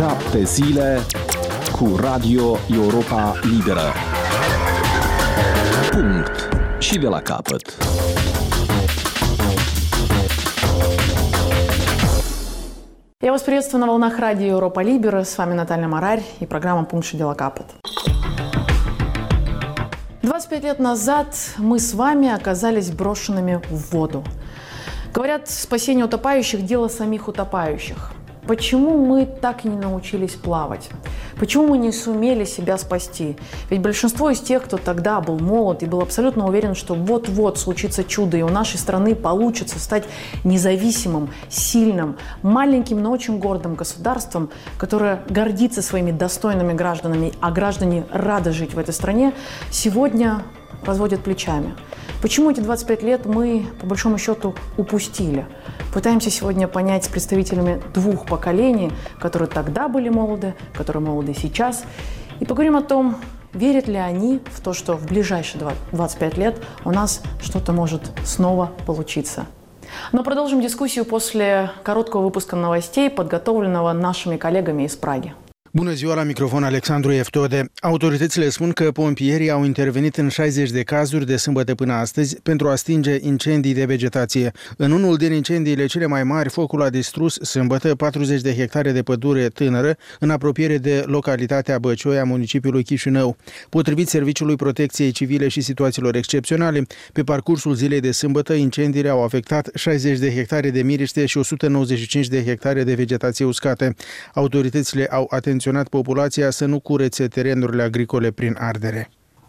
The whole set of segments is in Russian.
7 zile cu Radio Europa Liberă. Punct. Și de la capăt. Я вас приветствую на волнах радио Европа Либера. С вами Наталья Марарь и программа «Пункт и дело капот». 25 лет назад мы с вами оказались брошенными в воду. Говорят, спасение утопающих – дело самих утопающих. Почему мы так и не научились плавать? Почему мы не сумели себя спасти? Ведь большинство из тех, кто тогда был молод и был абсолютно уверен, что вот-вот случится чудо, и у нашей страны получится стать независимым, сильным, маленьким, но очень гордым государством, которое гордится своими достойными гражданами, а граждане рады жить в этой стране, сегодня разводят плечами. Почему эти 25 лет мы, по большому счету, упустили? Пытаемся сегодня понять с представителями двух поколений, которые тогда были молоды, которые молоды сейчас, и поговорим о том, верят ли они в то, что в ближайшие 25 лет у нас что-то может снова получиться. Но продолжим дискуссию после короткого выпуска новостей, подготовленного нашими коллегами из Праги. Bună ziua, la microfon Alexandru Eftode. Autoritățile spun că pompierii au intervenit în 60 de cazuri de sâmbătă până astăzi pentru a stinge incendii de vegetație. În unul din incendiile cele mai mari, focul a distrus sâmbătă 40 de hectare de pădure tânără în apropiere de localitatea Băcioia, municipiului Chișinău. Potrivit Serviciului Protecției Civile și Situațiilor Excepționale, pe parcursul zilei de sâmbătă, incendiile au afectat 60 de hectare de miriște și 195 de hectare de vegetație uscată. Autoritățile au atenționat populația să nu curețe terenurile agricole prin ardere.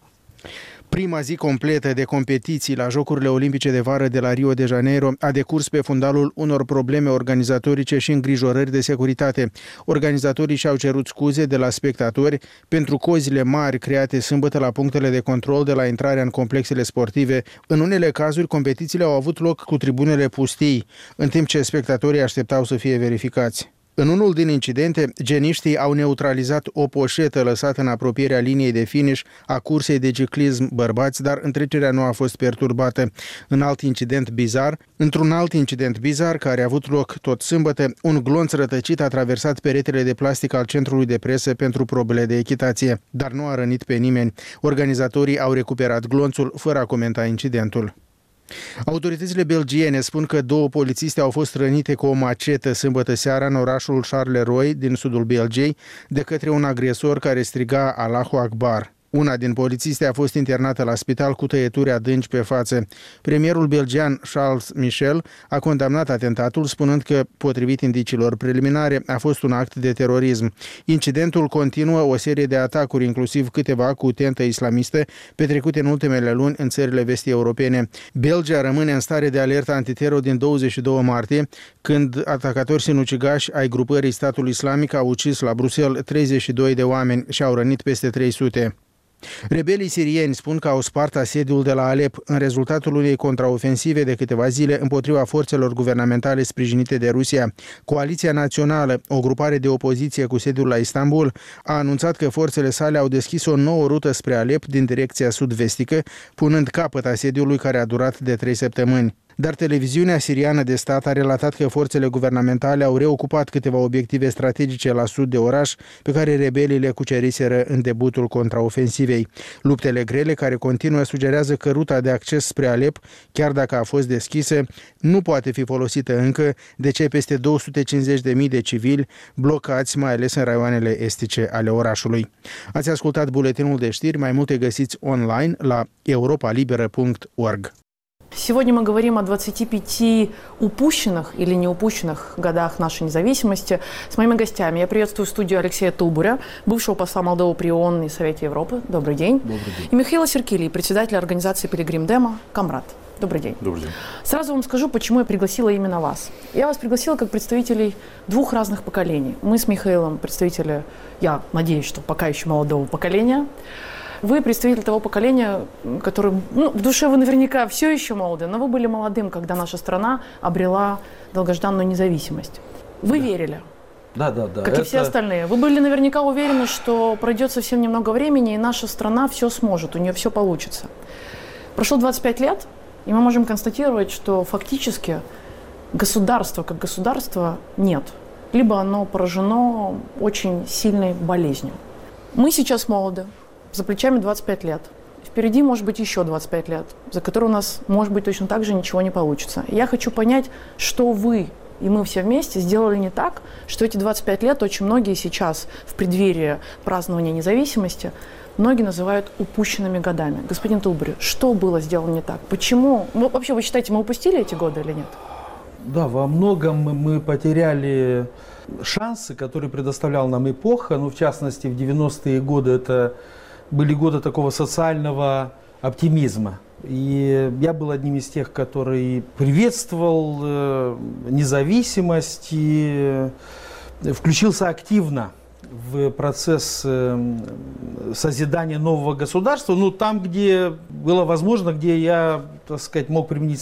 Prima zi completă de competiții la Jocurile Olimpice de Vară de la Rio de Janeiro a decurs pe fundalul unor probleme organizatorice și îngrijorări de securitate. Organizatorii și-au cerut scuze de la spectatori pentru cozile mari create sâmbătă la punctele de control de la intrarea în complexele sportive. În unele cazuri, competițiile au avut loc cu tribunele pustii, în timp ce spectatorii așteptau să fie verificați. În unul din incidente, geniștii au neutralizat o poșetă lăsată în apropierea liniei de finish a cursei de ciclism bărbați, dar întrecerea nu a fost perturbată. Într-un alt incident bizar care a avut loc tot sâmbătă, un glonț rătăcit a traversat peretele de plastic al centrului de presă pentru probele de echitație, dar nu a rănit pe nimeni. Organizatorii au recuperat glonțul fără a comenta incidentul. Autoritățile belgiene spun că 2 polițiste au fost rănite cu o macetă sâmbătă seara în orașul Charleroi din sudul Belgiei de către un agresor care striga Allahu Akbar. Una din polițiste a fost internată la spital cu tăieturi adânci pe față. Premierul belgian Charles Michel a condamnat atentatul, spunând că, potrivit indiciilor preliminare, a fost un act de terorism. Incidentul continuă o serie de atacuri, inclusiv câteva cu tentă islamistă, petrecute în ultimele luni în țările vestii europene. Belgia rămâne în stare de alertă antiteror din 22 martie, când atacatori sinucigași ai grupării Statul Islamic au ucis la Bruxelles 32 de oameni și au rănit peste 300. Rebelii sirieni spun că au spart asediul de la Alep în rezultatul unei contraofensive de câteva zile împotriva forțelor guvernamentale sprijinite de Rusia. Coaliția Națională, o grupare de opoziție cu sediul la Istanbul, a anunțat că forțele sale au deschis o nouă rută spre Alep din direcția sud-vestică, punând capăt asediului care a durat de 3 săptămâni. Dar televiziunea siriană de stat a relatat că forțele guvernamentale au reocupat câteva obiective strategice la sud de oraș, pe care rebelii le cuceriseră în debutul contraofensivei. Luptele grele care continuă sugerează că ruta de acces spre Alep, chiar dacă a fost deschisă, nu poate fi folosită încă de cei peste 250.000 de civili blocați, mai ales în raioanele estice ale orașului. Ați ascultat buletinul de știri, mai multe găsiți online la europalibera.org. Сегодня мы говорим о 25 упущенных или не упущенных годах нашей независимости с моими гостями. Я приветствую в студию Алексея Тубуря, бывшего посла Молдовы при ООН и Совете Европы. Добрый день. Добрый день. И Михаила Серкилии, председателя организации «Пилигрим Демо», Камрад. Добрый день. Добрый день. Сразу вам скажу, почему я пригласила именно вас. Я вас пригласила как представителей двух разных поколений. Мы с Михаилом представители, я надеюсь, что пока еще молодого поколения. Вы представитель того поколения, которое, в душе вы наверняка все еще молоды, но вы были молодым, когда наша страна обрела долгожданную независимость. Вы верили? Да. Как и все остальные. Вы были наверняка уверены, что пройдет совсем немного времени, и наша страна все сможет, у нее все получится. Прошло 25 лет, и мы можем констатировать, что фактически государства как государства нет. либо оно поражено очень сильной болезнью. Мы сейчас молоды, за плечами 25 лет. Впереди может быть еще 25 лет, за которые у нас, может быть, точно так же ничего не получится. Я хочу понять, что вы и мы все вместе сделали не так, что эти 25 лет очень многие сейчас в преддверии празднования независимости многие называют упущенными годами. Господин Тулбури, что было сделано не так? Почему? Вообще, вы считаете, мы упустили эти годы или нет? Да, во многом мы потеряли шансы, которые предоставляла нам эпоха. Ну, в частности, в 90-е годы это были годы такого социального оптимизма. И я был одним из тех, который приветствовал независимость и включился активно в процесс созидания нового государства. Ну, там, где было возможно, где я, так сказать, мог применить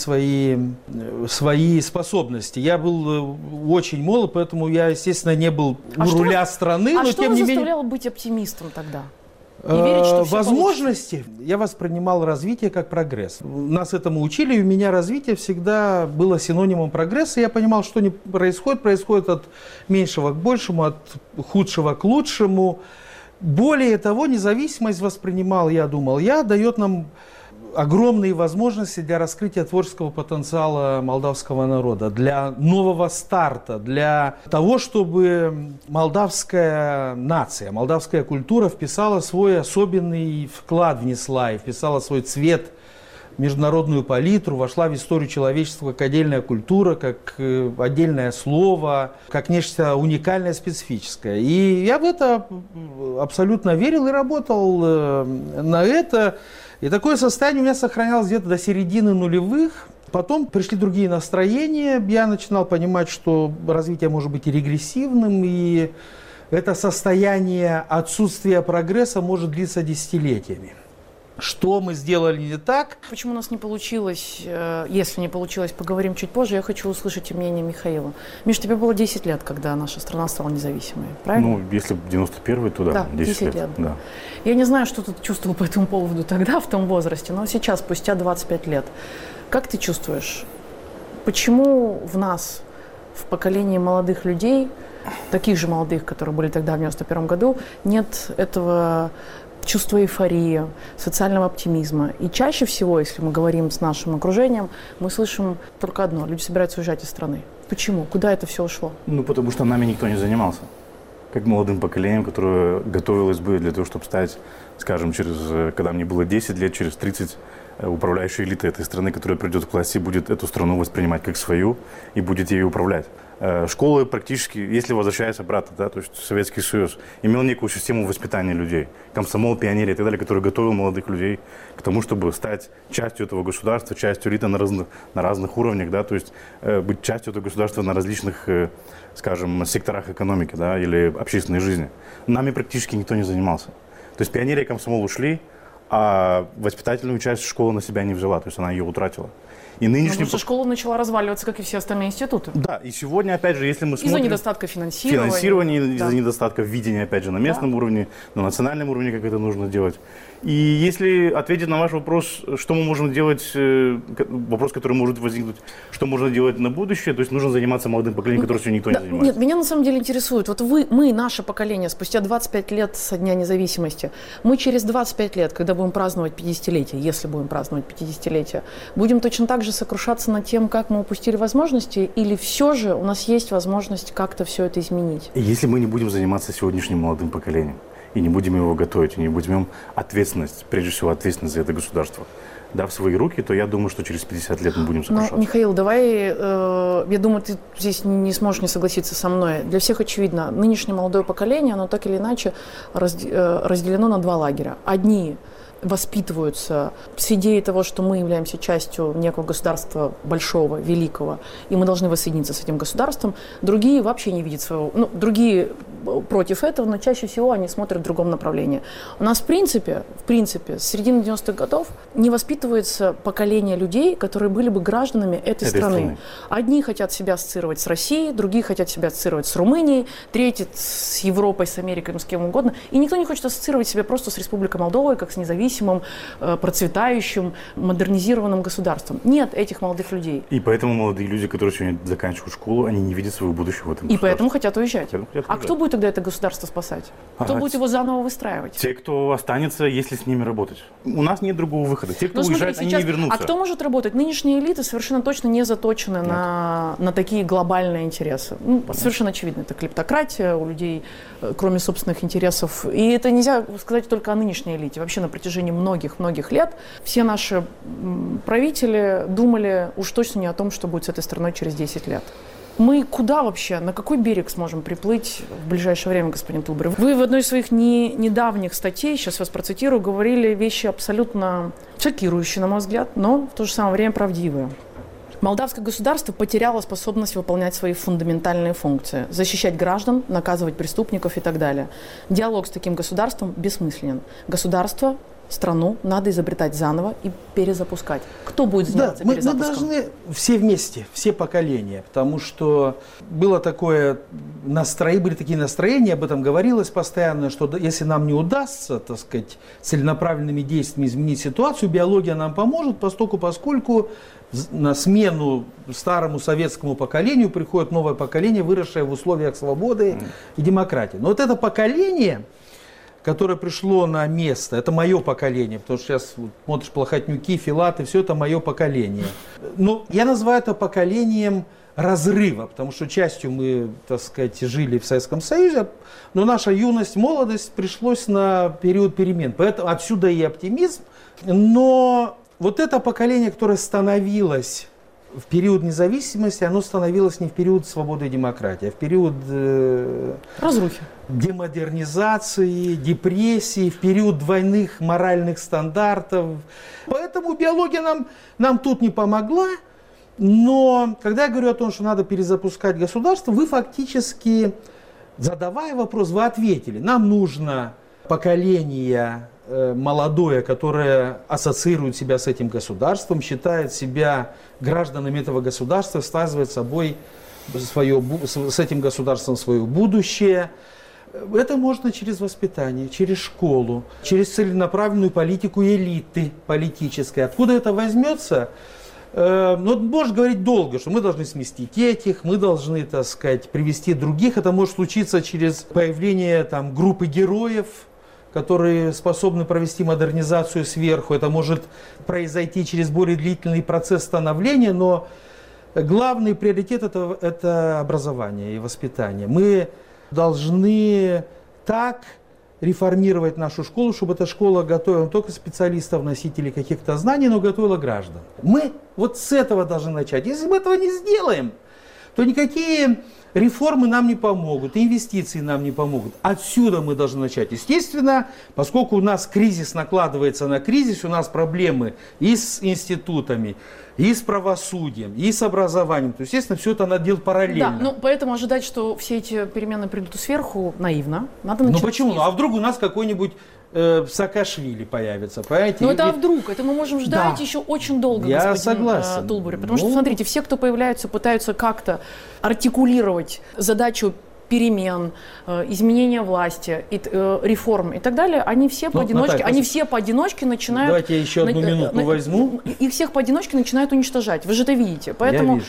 свои способности. Я был очень молод, поэтому я, естественно, не был у руля страны. А но что тем вас не менее заставляло быть оптимистом тогда? И верить, что все возможности получится? я воспринимал развитие как прогресс. Нас этому учили, и у меня развитие всегда было синонимом прогресса. Я понимал, что не происходит от меньшего к большему, от худшего к лучшему. Более того, независимость воспринимал, я думал, дает нам огромные возможности для раскрытия творческого потенциала молдавского народа, для нового старта, для того, чтобы молдавская нация, молдавская культура вписала свой особенный вклад, внесла и вписала свой цвет в международную палитру, вошла в историю человечества как отдельная культура, как отдельное слово, как нечто уникальное, специфическое. И я в это абсолютно верил и работал на это. И такое состояние у меня сохранялось где-то до середины нулевых. Потом пришли другие настроения. Я начинал понимать, что развитие может быть и регрессивным, и это состояние отсутствия прогресса может длиться десятилетиями. Что мы сделали не так? Почему у нас не получилось, если не получилось, поговорим чуть позже. Я хочу услышать мнение Михаила. Миш, тебе было 10 лет, когда наша страна стала независимой, правильно? Ну, если 91-й, то да, 10 лет. Да. Я не знаю, что ты чувствовал по этому поводу тогда, в том возрасте, но сейчас, спустя 25 лет, как ты чувствуешь, почему в нас, в поколении молодых людей, таких же молодых, которые были тогда в 91 году, нет этого чувство эйфории, социального оптимизма. И чаще всего, если мы говорим с нашим окружением, мы слышим только одно: люди собираются уезжать из страны. Почему? Куда это все ушло? Ну, потому что нами никто не занимался. Как молодым поколением, которое готовилось бы для того, чтобы стать, скажем, когда мне было 10 лет, через 30, управляющей элитой этой страны, которая придет к власти, будет эту страну воспринимать как свою и будет ею управлять. Школы практически, если возвращаясь обратно, да, то есть Советский Союз имел некую систему воспитания людей, комсомол, пионерия и так далее, который готовил молодых людей к тому, чтобы стать частью этого государства, частью элиты на разных уровнях, да, то есть быть частью этого государства на различных, скажем, секторах экономики, да, или общественной жизни. Нами практически никто не занимался. То есть пионерия и комсомол ушли, а воспитательную часть школа на себя не взяла, то есть она ее утратила. И нынешний... Потому что школа начала разваливаться, как и все остальные институты. Да, и сегодня, опять же, если мы смотрим... Из-за недостатка финансирования. Из-за недостатка видения, опять же, на местном уровне, на национальном уровне, как это нужно делать. И если ответить на ваш вопрос, что мы можем делать, вопрос, который может возникнуть, что можно делать на будущее, то есть нужно заниматься молодым поколением, которым все никто не занимается. Нет, меня на самом деле интересует, вот мы, наше поколение, спустя 25 лет со дня независимости, мы через 25 лет, когда будем праздновать 50-летие, если будем праздновать 50-летие, будем точно так же сокрушаться над тем, как мы упустили возможности, или все же у нас есть возможность как-то все это изменить? Если мы не будем заниматься сегодняшним молодым поколением, и не будем его готовить, и не будем им ответственность, прежде всего ответственность за это государство, дав свои руки, то я думаю, что через 50 лет мы будем сокрушаться. Ну, Михаил, давай, я думаю, ты здесь не сможешь не согласиться со мной. Для всех очевидно, нынешнее молодое поколение, оно так или иначе разделено на два лагеря. Одни воспитываются с идеей того, что мы являемся частью некого государства большого, великого, и мы должны воссоединиться с этим государством. Другие вообще не видят своего... другие против этого, но чаще всего они смотрят в другом направлении. У нас, в принципе, с середины 90-х годов не воспитывается поколение людей, которые были бы гражданами этой страны. Одни хотят себя ассоциировать с Россией, другие хотят себя ассоциировать с Румынией, третьи с Европой, с Америкой, с кем угодно. И никто не хочет ассоциировать себя просто с Республикой Молдова, как с независимым, процветающим, модернизированным государством. Нет этих молодых людей. И поэтому молодые люди, которые сегодня заканчивают школу, они не видят своего будущего в этом государстве. И поэтому хотят уезжать. А кто будет тогда это государство спасать? Кто будет его заново выстраивать? Те, кто останется, если с ними работать. У нас нет другого выхода. Те, кто уезжает, они не вернутся. А кто может работать? Нынешние элиты совершенно точно не заточены на такие глобальные интересы. Совершенно очевидно, это клептократия у людей, кроме собственных интересов. И это нельзя сказать только о нынешней элите. Вообще на протяжении многих-многих лет все наши правители думали уж точно не о том, что будет с этой страной через 10 лет. Мы куда вообще, на какой берег сможем приплыть в ближайшее время, господин Тылбурь? Вы в одной из своих недавних статей, сейчас вас процитирую, говорили вещи абсолютно шокирующие, на мой взгляд, но в то же самое время правдивые. Молдавское государство потеряло способность выполнять свои фундаментальные функции, защищать граждан, наказывать преступников и так далее. Диалог с таким государством бессмысленен. Государство, страну надо изобретать заново и перезапускать. Кто будет заниматься перезапуском? Мы должны все вместе, все поколения, потому что были такие настроения, об этом говорилось постоянно, что если нам не удастся, так сказать, целенаправленными действиями изменить ситуацию, биология нам поможет, поскольку на смену старому советскому поколению приходит новое поколение, выросшее в условиях свободы и демократии. Но вот это поколение, которое пришло на место, это мое поколение, потому что сейчас смотришь Плохотнюки, Филаты, все это мое поколение. Но я называю это поколением разрыва, потому что частью мы, так сказать, жили в Советском Союзе, но наша юность, молодость пришлось на период перемен. Поэтому отсюда и оптимизм. Но вот это поколение, которое становилось в период независимости, оно становилось не в период свободы и демократии, а в период разрухи, демодернизации, депрессии, в период двойных моральных стандартов. Поэтому биология нам тут не помогла. Но когда я говорю о том, что надо перезапускать государство, вы фактически, задавая вопрос, вы ответили. Нам нужно поколение молодое, которое ассоциирует себя с этим государством, считает себя гражданами этого государства, связывает с этим государством свое будущее. Это можно через воспитание, через школу, через целенаправленную политику элиты политической. Откуда это возьмется? Можно говорить долго, что мы должны сместить этих, мы должны, так сказать, привести других. Это может случиться через появление группы героев, которые способны провести модернизацию сверху. Это может произойти через более длительный процесс становления, но главный приоритет это образование и воспитание. Мы должны так реформировать нашу школу, чтобы эта школа готовила не только специалистов, носителей каких-то знаний, но готовила граждан. Мы вот с этого должны начать. Если мы этого не сделаем, то никакие реформы нам не помогут, инвестиции нам не помогут. Отсюда мы должны начать. Естественно, поскольку у нас кризис накладывается на кризис, у нас проблемы и с институтами, и с правосудием, и с образованием, то, естественно, все это надо делать параллельно. Да, поэтому ожидать, что все эти перемены придут сверху, наивно. Надо начать. Почему? А вдруг у нас какой-нибудь Саакашвили появится, понимаете? Но это вдруг? Это мы можем ждать еще очень долго, я господин согласен. Тылбурь. Потому что, смотрите, все, кто появляются, пытаются как-то артикулировать задачу перемен, изменения власти, реформ и так далее, они все поодиночке начинают... Давайте я еще одну минуту возьму. Их всех поодиночке начинают уничтожать. Вы же это видите. Поэтому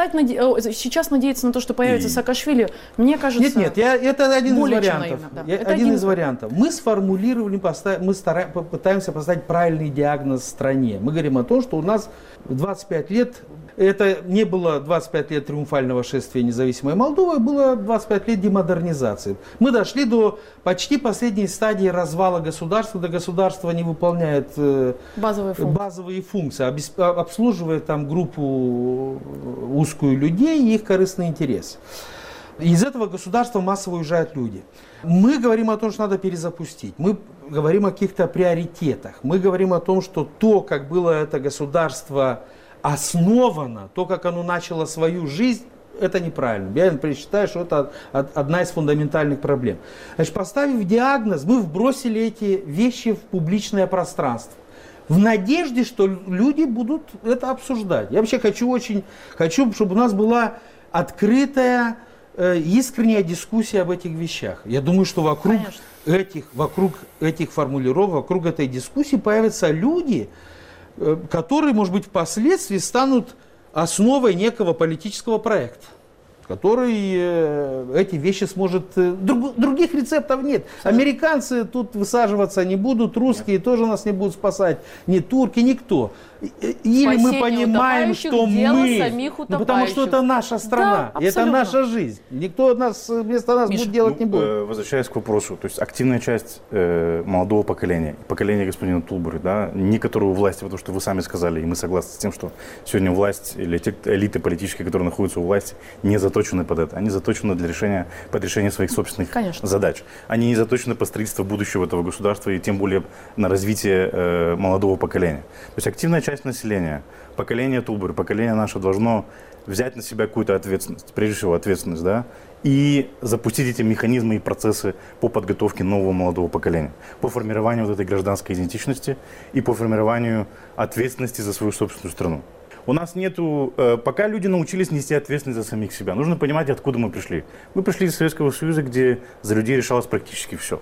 сейчас надеяться на то, что появится Саакашвили, мне кажется... Нет, это один из вариантов. Один из вариантов. Мы сформулировали, мы пытаемся поставить правильный диагноз стране. Мы говорим о том, что у нас 25 лет... Это не было 25 лет триумфального шествия независимой Молдовы, было 25 лет демодернизации. Мы дошли до почти последней стадии развала государства, до государства не выполняет базовые функции, обслуживает группу узкую людей и их корыстный интерес. Из этого государства массово уезжают люди. Мы говорим о том, что надо перезапустить. Мы говорим о каких-то приоритетах. Мы говорим о том, что то, как было это государство основано, то, как оно начало свою жизнь, это неправильно. Я, например, считаю, что это одна из фундаментальных проблем. Значит, поставив диагноз, мы вбросили эти вещи в публичное пространство. В надежде, что люди будут это обсуждать. Я вообще хочу, чтобы у нас была открытая, искренняя дискуссия об этих вещах. Я думаю, что вокруг этих формулировок, вокруг этой дискуссии появятся люди, которые, может быть, впоследствии станут основой некого политического проекта, который эти вещи сможет... Других рецептов нет. Американцы тут высаживаться не будут, русские тоже нас не будут спасать, ни турки, никто. Или Спасение мы понимаем, что мы... потому что это наша страна, да, это наша жизнь. Никто вместо нас будет делать не будет. Возвращаясь к вопросу, то есть активная часть молодого поколения господина Тулбури, да, не которые у власти, потому что вы сами сказали, и мы согласны с тем, что сегодня власть или те элиты политические, которые находятся у власти, не заточены под это. Они заточены под решение своих собственных задач. Они не заточены под строительство будущего этого государства и тем более на развитие молодого поколения. То есть активная часть населения, поколение Тулбури, поколение наше должно взять на себя какую-то ответственность, прежде всего ответственность, да, и запустить эти механизмы и процессы по подготовке нового молодого поколения, по формированию вот этой гражданской идентичности и по формированию ответственности за свою собственную страну. У нас нету, пока люди научились нести ответственность за самих себя, нужно понимать, откуда мы пришли. Мы пришли из Советского Союза, где за людей решалось практически все.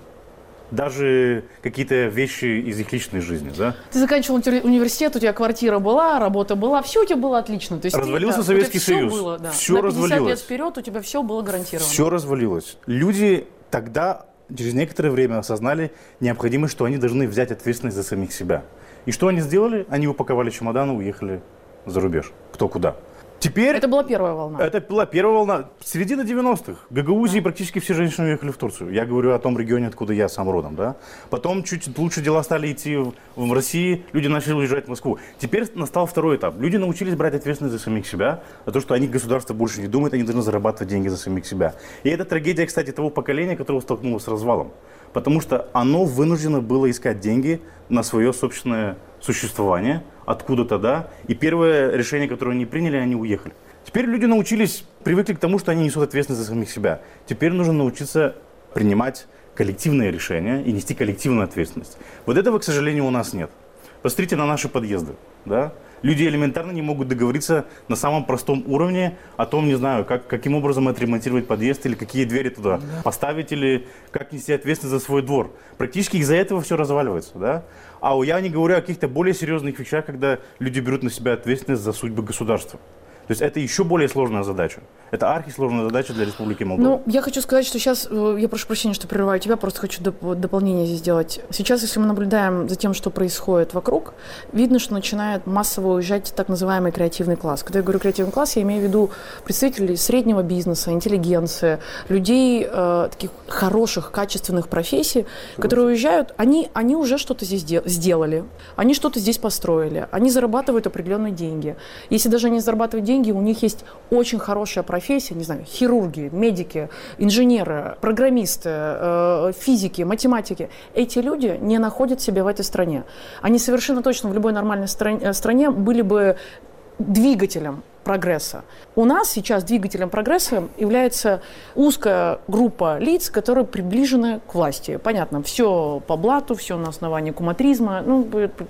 Даже какие-то вещи из их личной жизни, да? Ты заканчивал университет, у тебя квартира была, работа была, все у тебя было отлично. То есть развалился Советский Союз, было, да. все на 50 развалилось. лет вперед у тебя все было гарантировано. Все развалилось. Люди тогда, через некоторое время, осознали необходимость, что они должны взять ответственность за самих себя. И что они сделали? Они упаковали чемоданы, уехали за рубеж. Кто куда. Теперь... Это была первая волна. Это была первая волна. Середина 90-х. В Гагаузии практически все женщины уехали в Турцию. Я говорю о том регионе, откуда я сам родом. Да? Потом чуть лучше дела стали идти в России, люди начали уезжать в Москву. Теперь настал второй этап. Люди научились брать ответственность за самих себя, за то, что они, государство, больше не думают, они должны зарабатывать деньги за самих себя. И это трагедия, кстати, того поколения, которое столкнулось с развалом. Потому что оно вынуждено было искать деньги на свое собственное существование, откуда-то, да, и первое решение, которое они приняли, они уехали. Теперь люди научились, привыкли к тому, что они несут ответственность за самих себя. Теперь нужно научиться принимать коллективные решения и нести коллективную ответственность. Вот этого, к сожалению, у нас нет. Посмотрите на наши подъезды, да. Люди элементарно не могут договориться на самом простом уровне о том, не знаю, каким образом отремонтировать подъезд или какие двери туда поставить, или как нести ответственность за свой двор. Практически из-за этого все разваливается, да? А я не говорю о каких-то более серьезных вещах, когда люди берут на себя ответственность за судьбы государства. То есть это еще более сложная задача. Это архисложная задача для Республики Молдова. Ну, я хочу сказать, что сейчас, я прошу прощения, что прерываю тебя, просто хочу дополнение здесь сделать. Сейчас, если мы наблюдаем за тем, что происходит вокруг, видно, что начинает массово уезжать так называемый креативный класс. Когда я говорю креативный класс, я имею в виду представителей среднего бизнеса, интеллигенции, людей таких хороших, качественных профессий, которые уезжают, они уже что-то здесь сделали, они что-то здесь построили, они зарабатывают определенные деньги. Если даже они зарабатывают деньги, у них есть очень хорошая профессия, не знаю, хирурги, медики, инженеры, программисты, физики, математики. Эти люди не находят себя в этой стране. Они совершенно точно в любой нормальной стране были бы двигателем прогресса. У нас сейчас двигателем прогресса является узкая группа лиц, которые приближены к власти. Понятно, все по блату, все на основании куматризма, ну,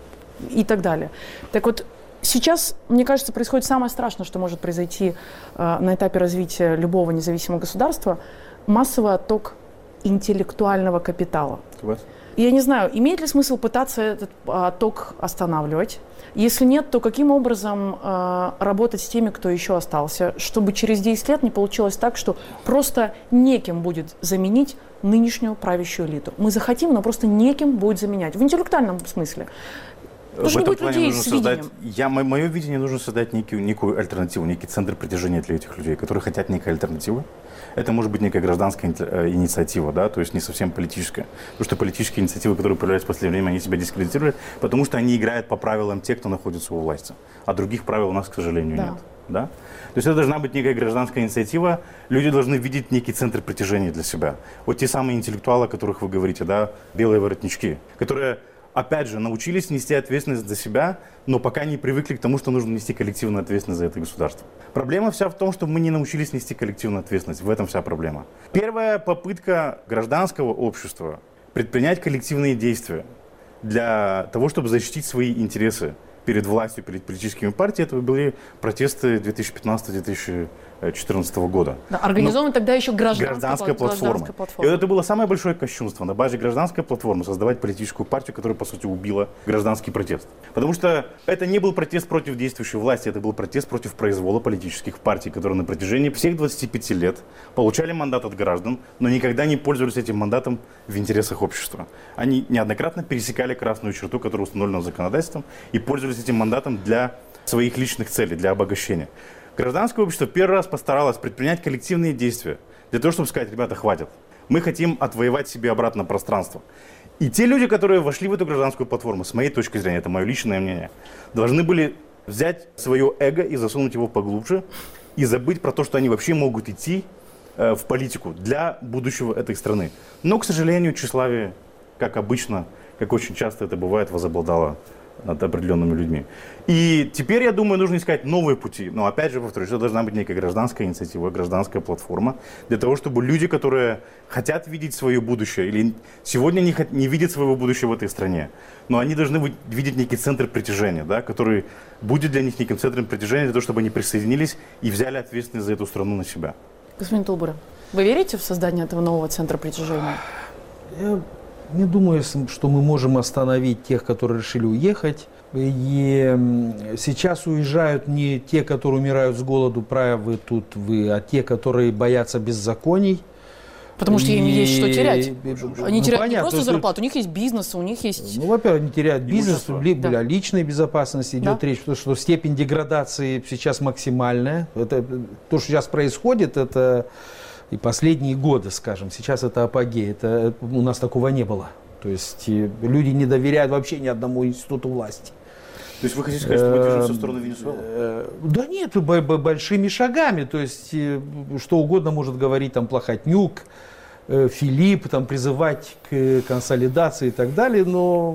и так далее. Так вот, сейчас, мне кажется, происходит самое страшное, что может произойти на этапе развития любого независимого государства – массовый отток интеллектуального капитала. Я не знаю, имеет ли смысл пытаться этот отток останавливать? Если нет, то каким образом работать с теми, кто еще остался, чтобы через 10 лет не получилось так, что просто некем будет заменить нынешнюю правящую элиту? Мы захотим, но просто некем будет заменять. В интеллектуальном смысле. В этом плане нужно создать, мое видение, нужно создать некую альтернативу, некий центр притяжения для этих людей, которые хотят некой альтернативы. Это может быть некая гражданская инициатива, да, то есть не совсем политическая. Потому что политические инициативы, которые появляются в последнее время, они себя дискредитируют, потому что они играют по правилам тех, кто находится у власти. А других правил у нас, к сожалению, нет. Да? То есть это должна быть некая гражданская инициатива, люди должны видеть некий центр притяжения для себя. Вот те самые интеллектуалы, о которых вы говорите, да, белые воротнички, которые опять же, научились нести ответственность за себя, но пока не привыкли к тому, что нужно нести коллективную ответственность за это государство. Проблема вся в том, что мы не научились нести коллективную ответственность. В этом вся проблема. Первая попытка гражданского общества предпринять коллективные действия для того, чтобы защитить свои интересы перед властью, перед политическими партиями, это были протесты 2015-2014 года. Да, организована тогда еще гражданская платформа. И это было самое большое кощунство на базе гражданской платформы создавать политическую партию, которая, по сути, убила гражданский протест. Потому что это не был протест против действующей власти, это был протест против произвола политических партий, которые на протяжении всех 25 лет получали мандат от граждан, но никогда не пользовались этим мандатом в интересах общества. Они неоднократно пересекали красную черту, которая установлена законодательством, и пользовались этим мандатом для своих личных целей, для обогащения. Гражданское общество первый раз постаралось предпринять коллективные действия для того, чтобы сказать: ребята, хватит. Мы хотим отвоевать себе обратно пространство. И те люди, которые вошли в эту гражданскую платформу, с моей точки зрения, это мое личное мнение, должны были взять свое эго и засунуть его поглубже и забыть про то, что они вообще могут идти в политику для будущего этой страны. Но, к сожалению, тщеславие, как обычно, как очень часто это бывает, возобладало над определенными людьми. И теперь, я думаю, нужно искать новые пути. Но опять же, повторюсь, это должна быть некая гражданская инициатива, гражданская платформа, для того, чтобы люди, которые хотят видеть свое будущее, или сегодня не видят своего будущего в этой стране, но они должны видеть некий центр притяжения, да, который будет для них неким центром притяжения, для того, чтобы они присоединились и взяли ответственность за эту страну на себя. Господин Тулбуре, вы верите в создание этого нового центра притяжения? Я не думаю, что мы можем остановить тех, которые решили уехать. И сейчас уезжают не те, которые умирают с голоду, правы тут вы, а те, которые боятся беззаконий. Потому что им есть что терять. Они теряют понятно, не просто зарплату, у них есть бизнес, у них есть... Ну, во-первых, они теряют бизнес, либо да. о личной безопасности идет речь, потому что степень деградации сейчас максимальная. Это, то, что сейчас происходит, это и последние годы, скажем, сейчас это апогей. Это, у нас такого не было. То есть люди не доверяют вообще ни одному институту власти. То есть вы хотите сказать, что мы движемся в сторону Венесуэлы? Да нет, большими шагами. То есть что угодно может говорить там Плохотнюк, Филипп, там, призывать к консолидации и так далее, но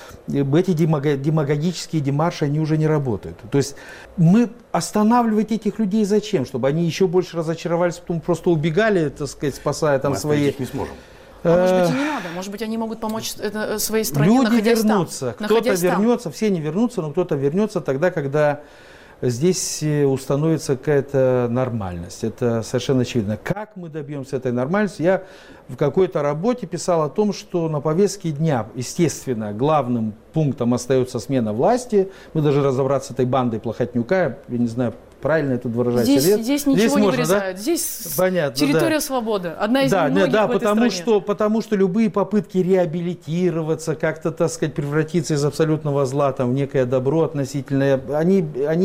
эти демагогические демарши, они уже не работают. То есть мы останавливать этих людей зачем? Чтобы они еще больше разочаровались, потом просто убегали, так сказать, спасая там свои... Мы их не сможем. может быть, и не надо. Может быть, они могут помочь своей стране, люди находясь вернутся. там. Кто-то вернется, все не вернутся, но кто-то вернется тогда, когда здесь установится какая-то нормальность. Это совершенно очевидно. Как мы добьемся этой нормальности? Я в какой-то работе писал о том, что на повестке дня, естественно, главным пунктом остается смена власти. Мы должны разобраться с этой бандой Плохотнюка. Я не знаю, правильно я тут выражаюсь. Здесь ничего не можно, вырезают. Да? Здесь понятно, территория да. свободы. Одна из многих в этой стране. Потому что любые попытки реабилитироваться, как-то, так сказать, превратиться из абсолютного зла там, в некое добро относительное, они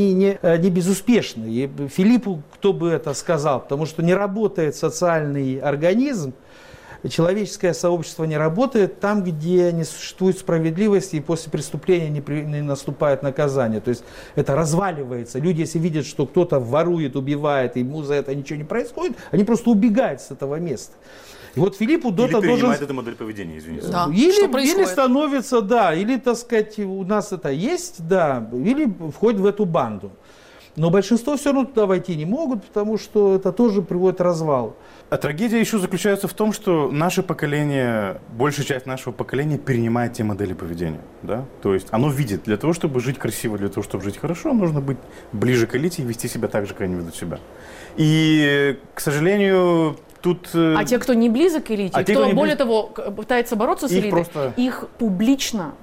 не безуспешны. И Филиппу кто бы это сказал, потому что не работает социальный организм, человеческое сообщество не работает там, где не существует справедливости и после преступления не наступает наказание. То есть это разваливается. Люди, если видят, что кто-то ворует, убивает, и ему за это ничего не происходит, они просто убегают с этого места. И вот Филиппу Дота должен... перенимает эту модель поведения, извините. Да. Или становится, да, или, так сказать, у нас это есть, да, или входит в эту банду. Но большинство все равно туда войти не могут, потому что это тоже приводит к развалу. А трагедия еще заключается в том, что наше поколение, большая часть нашего поколения перенимает те модели поведения. Да? То есть оно видит, для того, чтобы жить красиво, для того, чтобы жить хорошо, нужно быть ближе к элите и вести себя так же, как они ведут себя. И, к сожалению, тут... А те, кто не близок к элите, кто, более того, пытается бороться с элитой, их публично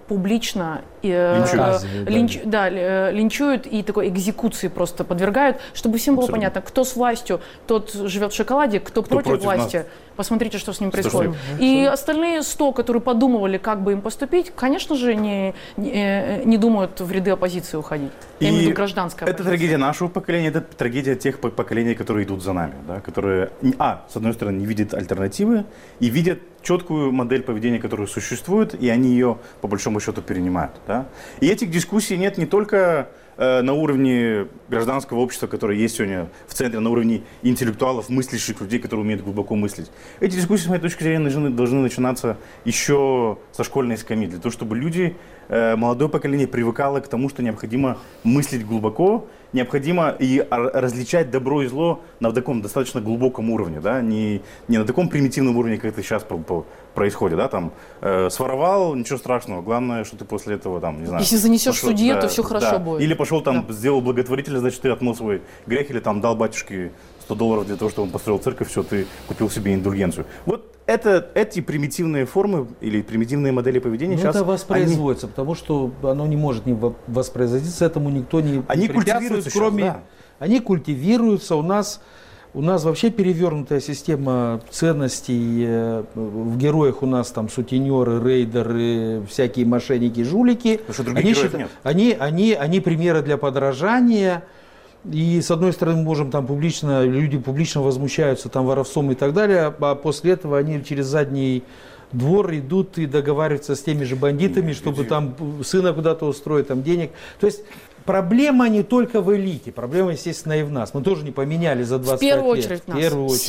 линчуют и такой экзекуции просто подвергают, чтобы всем было понятно, кто с властью, тот живет в шоколаде, кто против власти. Нас. Посмотрите, что с ним происходит. И остальные 100, которые подумывали, как бы им поступить, конечно же, не думают в ряды оппозиции уходить. Я имею в виду гражданская оппозиция. Это трагедия нашего поколения, это трагедия тех поколений, которые идут за нами, да, которые, с одной стороны, не видят альтернативы и видят четкую модель поведения, которая существует, и они ее, по большому счету, перенимают. Да? И этих дискуссий нет не только на уровне гражданского общества, которое есть сегодня в центре, на уровне интеллектуалов, мыслящих людей, которые умеют глубоко мыслить. Эти дискуссии, с моей точки зрения, должны начинаться еще со школьной скамьи, для того, чтобы люди, молодое поколение привыкало к тому, что необходимо мыслить глубоко, необходимо и различать добро и зло на таком достаточно глубоком уровне, да, не на таком примитивном уровне, как это сейчас происходит, да, там, своровал, ничего страшного, главное, что ты после этого, там, не знаю. Если занесешь в суде, то все хорошо будет. Или пошел там, сделал благотворительность, значит, ты отмыл свой грех, или там дал батюшке $100 для того, чтобы он построил церковь, все, ты купил себе индульгенцию. Вот эти примитивные формы или примитивные модели поведения сейчас... это воспроизводится, потому что оно не может не воспроизводиться, этому никто не препятствует, кроме... Сейчас, да. Они культивируются, у нас вообще перевернутая система ценностей. В героях у нас там сутенеры, рейдеры, всякие мошенники, жулики. Потому что других героев нет. Они примеры для подражания. И с одной стороны мы можем там люди публично возмущаются там воровством и так далее, а после этого они через задний двор идут и договариваются с теми же бандитами, чтобы там сына куда-то устроить, там денег. То есть проблема не только в элите, проблема, естественно, и в нас. Мы тоже не поменяли за 20 лет. В первую очередь нас.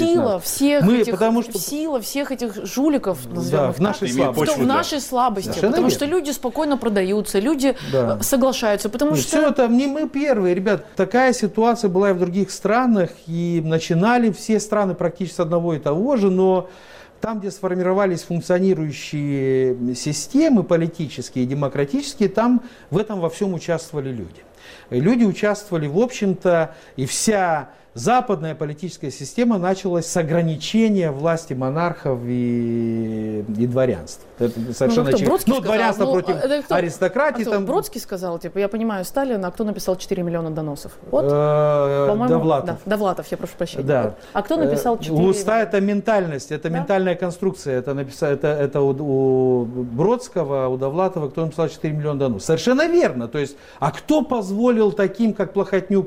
Сила всех этих жуликов, назовем их в нашей слабости. В нашей слабости. Потому что люди спокойно продаются, люди соглашаются. Потому что... Все это не мы первые, ребят. Такая ситуация была и в других странах. И начинали все страны практически с одного и того же, но... Там, где сформировались функционирующие системы политические и демократические, там в этом во всем участвовали люди. Люди участвовали, в общем-то, и вся западная политическая система началась с ограничения власти монархов и дворянства. Это совершенно очевидно. Дворянство против аристократии. Там... Бродский сказал, типа, я понимаю Сталина, а кто написал 4 миллиона доносов? Вот, по-моему, Довлатов. Да, Довлатов, я прошу прощения. Да. Вот. А кто написал 4 миллиона? Уста — это ментальность, это ментальная конструкция. Это у Бродского, у Довлатова, кто написал 4 миллиона доносов. Совершенно верно. То есть, а кто позволил таким, как Плохотнюк,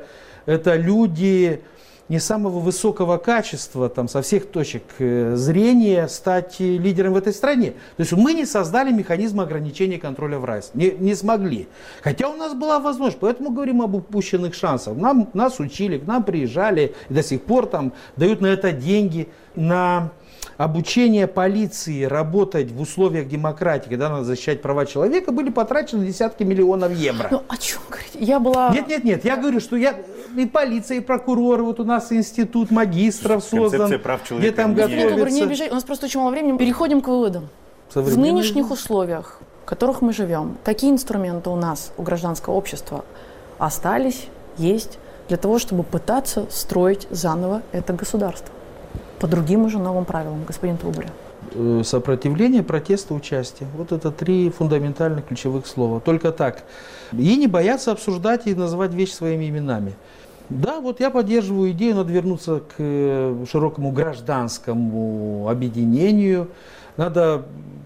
это люди не самого высокого качества, там, со всех точек зрения, стать лидером в этой стране. То есть мы не создали механизм ограничения контроля власти. Не смогли. Хотя у нас была возможность. Поэтому говорим об упущенных шансах. Нас учили, к нам приезжали, и до сих пор там дают на это деньги, на обучение полиции работать в условиях демократии, когда надо защищать права человека, были потрачены десятки миллионов евро. Ну о чем говорить? Я была... Нет, я говорю, что и полиция, и прокуроры, вот у нас институт магистров создан, где там готовятся. Не обижай, у нас просто очень мало времени. Переходим к выводам. В нынешних условиях, в которых мы живем, какие инструменты у нас, у гражданского общества остались, есть, для того, чтобы пытаться строить заново это государство? По другим уже новым правилам, господин Трубарев. Сопротивление, протест, участие. Вот это 3 фундаментальных ключевых слова. Только так. И не бояться обсуждать и называть вещи своими именами. Да, вот я поддерживаю идею, надо вернуться к широкому гражданскому объединению. Надо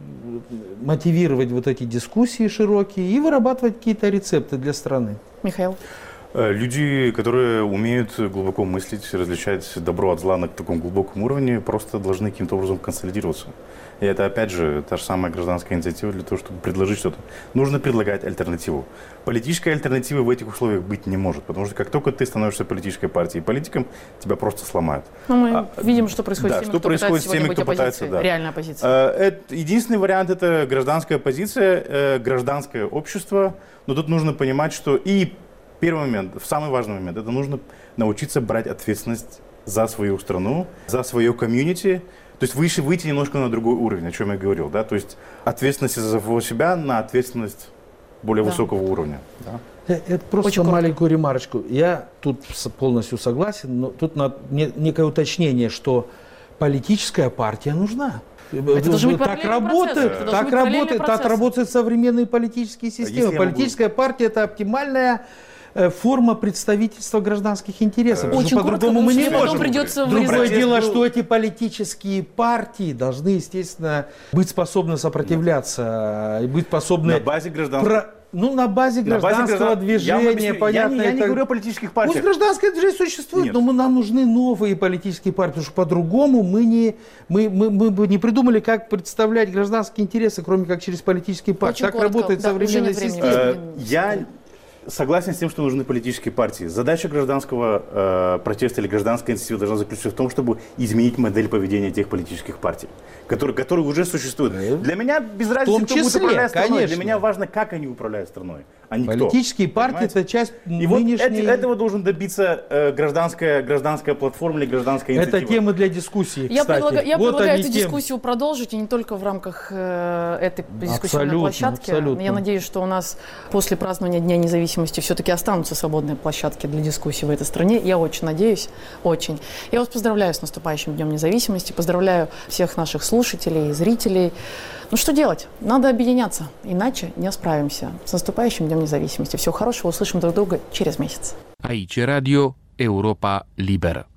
мотивировать вот эти дискуссии широкие и вырабатывать какие-то рецепты для страны. Михаил? Люди, которые умеют глубоко мыслить, различать добро от зла на таком глубоком уровне, просто должны каким-то образом консолидироваться. И это, опять же, та же самая гражданская инициатива для того, чтобы предложить что-то. Нужно предлагать альтернативу. Политической альтернативы в этих условиях быть не может, потому что как только ты становишься политической партией и политиком, тебя просто сломают. Но мы видим, что происходит с теми, кто пытается быть оппозицией. Реальная оппозиция. Единственный вариант – это гражданская оппозиция, гражданское общество. Но тут нужно понимать, что и первый момент, самый важный момент, это нужно научиться брать ответственность за свою страну, за свое комьюнити. То есть выйти немножко на другой уровень, о чем я говорил. Да? То есть ответственность за самого себя на ответственность более высокого уровня. Да? Это просто очень маленькую ремарочку. Я тут полностью согласен, но тут надо некое уточнение, что политическая партия нужна. Так работают современные политические системы. Политическая партия – это оптимальная форма представительства гражданских интересов. По-другому мы не можем. Другое дело, что эти политические партии должны, естественно, быть способны сопротивляться и быть способны... На базе гражданского... на базе гражданского движения, понятно. Я не говорю о политических партиях. Пусть гражданское движение существует, но нам нужны новые политические партии, потому что по-другому мы бы не придумали, как представлять гражданские интересы, кроме как через политические партии. Так работает современная система. согласен с тем, что нужны политические партии. Задача гражданского протеста или гражданской инициативы должна заключаться в том, чтобы изменить модель поведения тех политических партий, которые уже существуют. Для меня без разницы, кто будет управлять страной. Конечно. Для меня важно, как они управляют страной, а не Политические кто. партии – это часть И нынешней... вот этого должен добиться гражданская платформа или гражданская инициатива. Это тема для дискуссии, Я кстати. предлагаю эту дискуссию продолжить, и не только в рамках этой дискуссионной площадки. Абсолютно. Я надеюсь, что у нас после празднования Дня независимости все-таки останутся свободные площадки для дискуссий в этой стране. Я очень надеюсь, очень. Я вас поздравляю с наступающим Днем независимости, поздравляю всех наших слушателей, зрителей. Ну что делать? Надо объединяться, иначе не справимся. С наступающим Днем независимости. Всего хорошего, услышим друг друга через месяц. Aici Radio Europa Liberă.